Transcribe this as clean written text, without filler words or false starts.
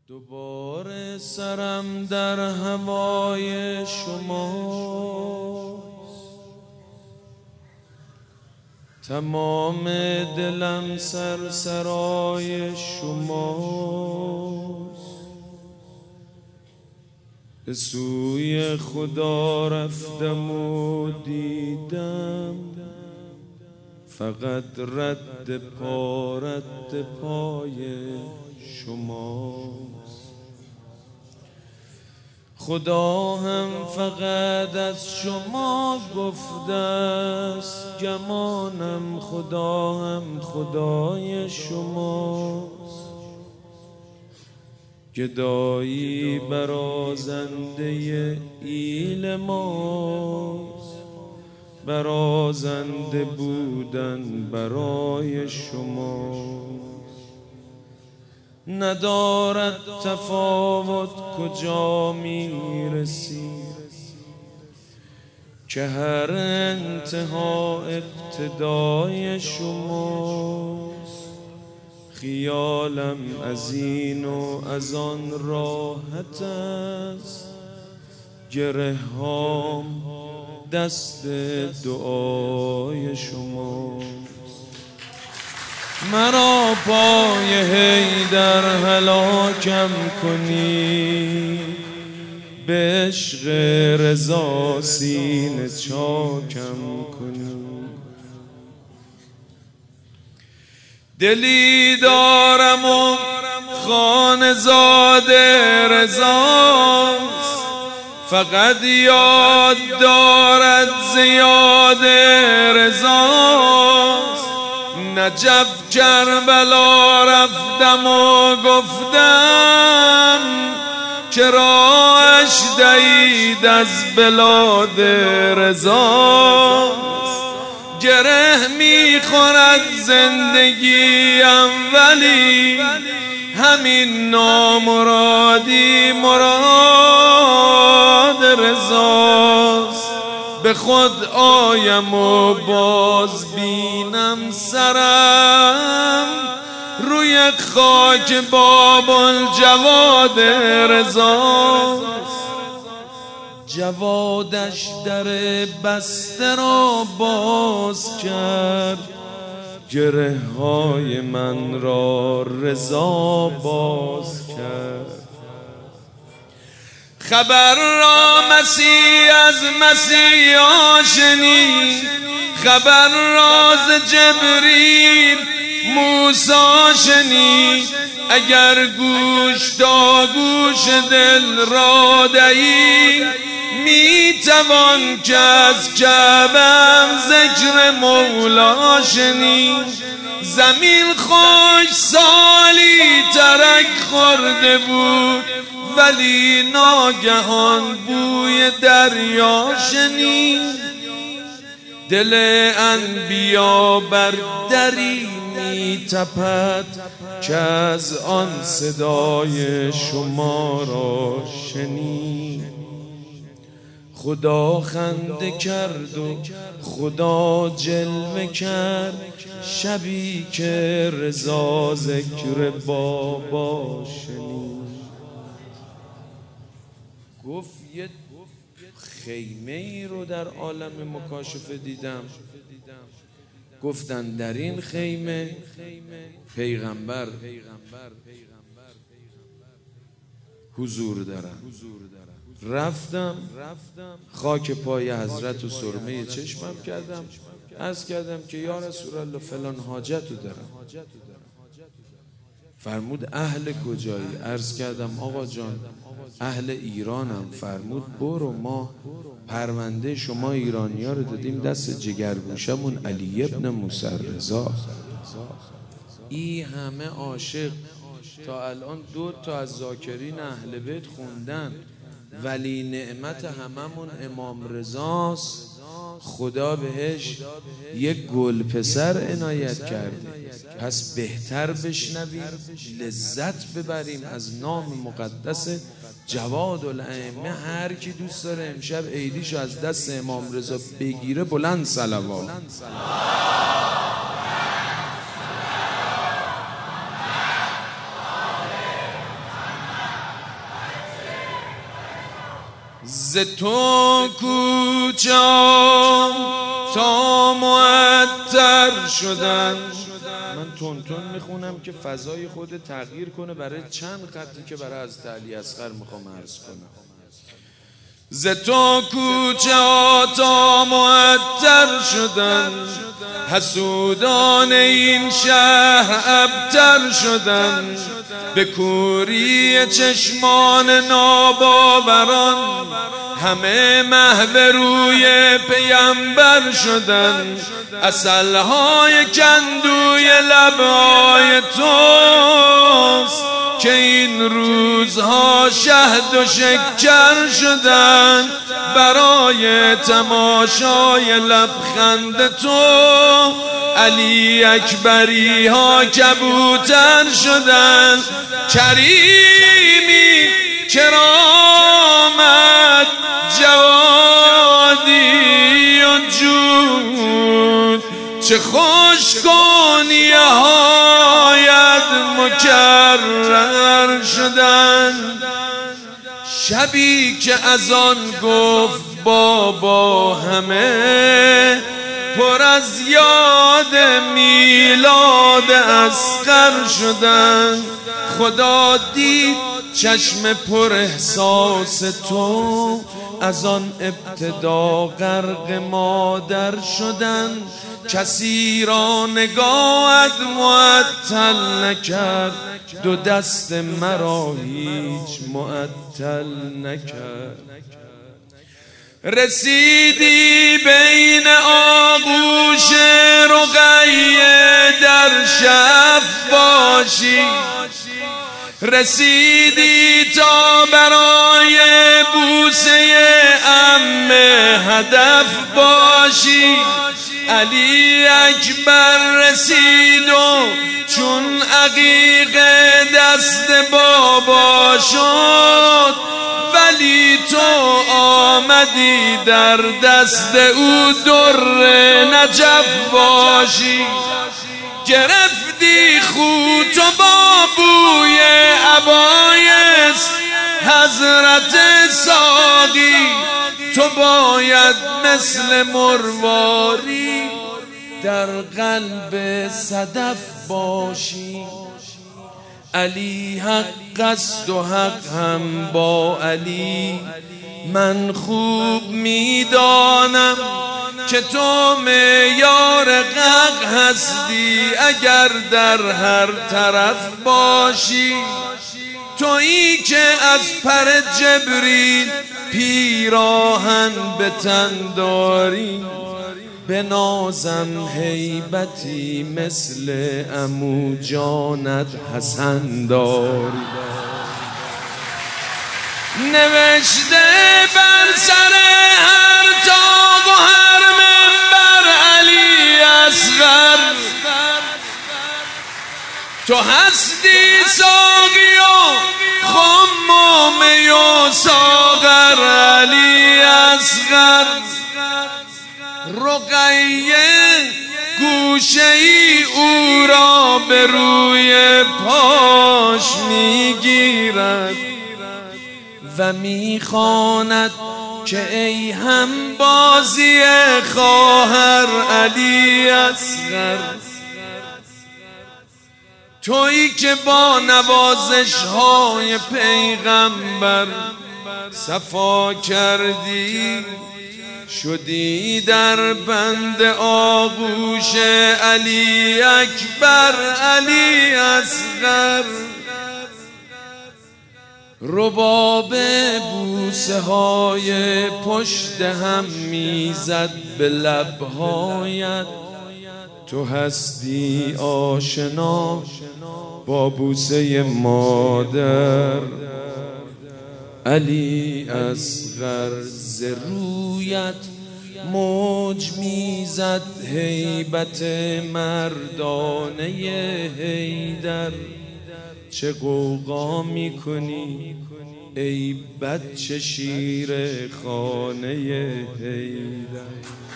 دوباره سرم در هوای شماست، تمام دلم سرسرای شماست. به سوی خدا رفتم و دیدم فقط رد پای شماست. خدا هم فقط از شما گفته است، گمانم خدا هم خدای شماست. گدایی برازنده ایل ماست، برازنده بودن برای شماست. ندارد تفاوت کجا میرسی که هر انتها ابتدای شماست. خیالم از این و از آن راحت است، گره هام دست دعای شماست. مرا پای حیدر هلاکم کنی، به عشق رضا سینه چاکم کنی. دلی دارم و خانزاده رضاست، فقط یاد دارد زیاد رضاست. نجف کربلا رفتم و گفتم که راهش دهید از بلاد رضاست. گره میخورد زندگیم ولی همین نامرادی مراد رضاست. به خود آیم و باز بینم سرم روی خاک باب الجواد رضاست. جوادش در بسته را باز کرد، گره های من را رضا باز کرد. خبر را مسیح از مسیحا شنید، خبر راز جبریل موسی شنید. اگر گوش تا گوش دل را دهی، میتوان که از کعبم ذکر مولا شنید. زمین خوش سالی ترک خورده بود، ولی ناگهان بوی دریا شنید. دل انبیا بر دری می تپد که از آن صدای شما را شنید. خدا خنده کرد و خدا جلوه کرد، شبی که رضا ذکر بابا شنید. گفت یه خیمه ای رو در عالم مکاشفه دیدم. گفتن در این خیمه پیغمبر حضور دارن. رفتم خاک پای حضرت و سرمه چشمم کردم، عرض کردم که یا رسول الله فلان حاجت رو دارم. فرمود اهل کجایی؟ عرض کردم آقا جان اهل ایرانم. فرمود برو، ما پرونده شما ایرانی ها رو دادیم دست جگرگوشمون علی ابن موسی رضا. این همه عاشق تا الان 2 تا از ذاکرین اهل بیت خوندن، ولی نعمت هممون امام رضاست. خدا بهش یک گل پسر عنایت کرده. پس بهتر بشنویم، لذت ببریم از نام مقدس جواد الائمه. هر کی دوست داره امشب عیدیشو از دست امام رضا بگیره بلند صلوات. ز تو کوچه تا معطر شدن. من تون میخونم که فضای خود تغییر کنه برای چند خطی که برای حضرت علی اصغر میخوام عرض کنم. ز تو کوچه تا معطر شدن، حسودان این شهر ابتر شدن. به کوری چشمان ناباوران، همه محو روی پیمبر شدن. عسلهای کندوی لبهای توست که این روزها شهد و شکر شدن. برای تماشای لبخند تو علی اکبری ها کبوتر شدن. کریمی کرامت جوادی و جود، چه خوش کنیه هایت مکرر شدن. شبی که از آن گفت بابا همه پر از یاد میلاد اصغر شدن. خدا دید چشم پر احساس تو، از آن ابتدا غرق مادر شدن. کسی را نگاهت معطل نکرد، دو دست مرا هیچ معطل نکرد. رسیدی بین آغوش رقیه در شف باشی، رسیدی تا برای بوسه عمه هدف باشی. علی اکبر رسید و چون عقیق دست بابا شد، ولی تو آمدی در دست او در نجف باشی. گرفتی خوت و با بوی عبایس حضرت ساقی، تو باید مثل مرواری در قلب صدف باشی. علی حق است و حق هم با علی، من خوب میدانم که تو معیار حق هستی اگر در هر طرف باشی. تویی که از پر جبریل پیراهن به تن داری، به نازم هیبتی مثل عمو جانت حسن داری. نوشته بر سر هر طاق و هر منبر علی اصغر، تو هستی ساقی و خم و می و ساغر علی اصغر. رقیه گوشه ای او را به روی پاش میگیرد و میخواند که ای هم بازی خواهر علی اصغر. تویی که با نوازش های پیغمبر صفا کردی، شدی در بند آغوش علی اکبر علی اصغر. رباب بوسه های پشت هم میزد به لبهایت، تو هستی آشنا با بوسه مادر. علی اصغر ز رویت موج میزد هیبت مردانه حیدر. چه غوغا میکنی ای بچه شیر خانه حیدر.